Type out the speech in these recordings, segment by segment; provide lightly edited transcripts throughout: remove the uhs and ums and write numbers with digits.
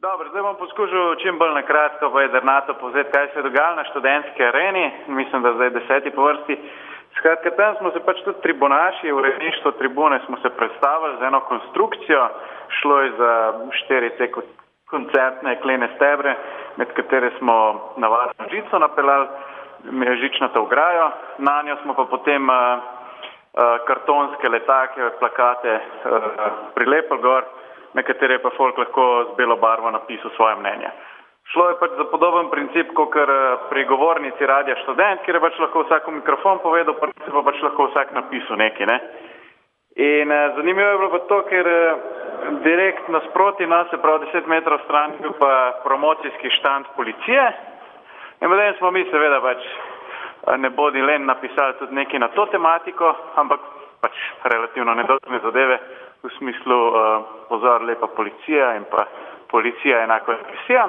Dobro, zdaj bom poskušal čim bolj nakratko pa jedrnato povzeti, kaj se je dogajalo na študentski areni. Mislim, da zdaj 10. po vrsti. Skratka, tam smo se pač tudi tribunaši, uredništvo tribune smo se predstavili z eno konstrukcijo. Šlo je za 4 te koncertne jeklene stebre, med katere smo navadno žico napeljali, žičnato ograjo. Na njo smo pa potem kartonske letake, plakate prilepili gor, na katere je pa folk lahko z belo barvo napisal svoje mnenje. Šlo je pač za podoben princip, kot pri govornici Radia Študent, kjer je pač lahko vsak mikrofon povedal, pa se pa pač lahko vsak napisal nekaj, ne. In zanimivo je bilo pa to, ker direkt nasproti nas, se pravi 10 metrov stran, bil pa promocijski štand policije. In potem smo mi seveda pač ne bodi len napisali tudi nekaj na to tematiko, ampak pač relativno nedolžne zadeve, v smislu pozor, lepa policija in pa policija enako represija.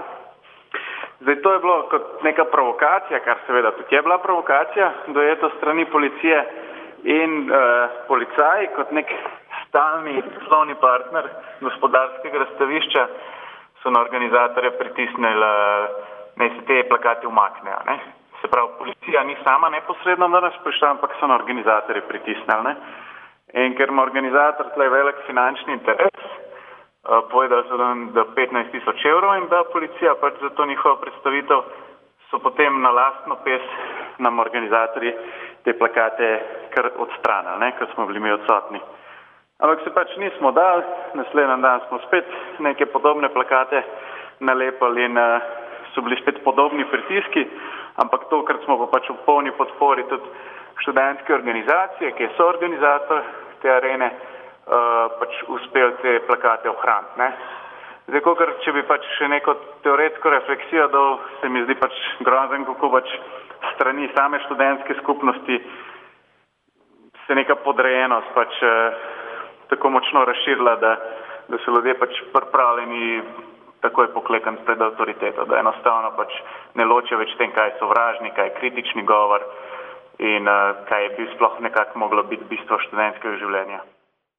Zdaj to je bilo kot neka provokacija, kar seveda tudi je bila provokacija, dojeto strani policije in policaji kot nek stalni poslovni partner gospodarskega razstavišča so na organizatorje pritisnili, naj se te plakate umaknejo, ne. Se pravi, policija ni sama neposredno na nas prišla, ampak so na organizatorje pritisnili, ne. In ker ima organizator tle velik finančni interes, povedali so, da 15 000 evrov in da policija pač za to njihovo predstavitev, so potem na lastno pes nam organizatorji te plakate kar odstranili, ne, ker smo bili mi odsotni. Ampak se pač nismo dali, naslednji dan smo spet neke podobne plakate nalepili in so bili spet podobni pritiski, ampak tokrat smo pa pač v polni podpori tudi študentske organizacije, ki je soorganizator te arene, pač uspel te plakate ohraniti, ne. Zdaj, kakor če bi pač še neko teoretsko refleksijo dal, se mi zdi pač grozen, kako pač strani same študentske skupnosti se neka podrejenost pač tako močno razširila, da so ljudje pač pripravljeni takoj poklekniti pred avtoriteto, da enostavno pač ne ločijo več tem, kaj je sovražni, kaj je kritični govor in kaj bi sploh nekako moglo biti bistvo študentskega življenja.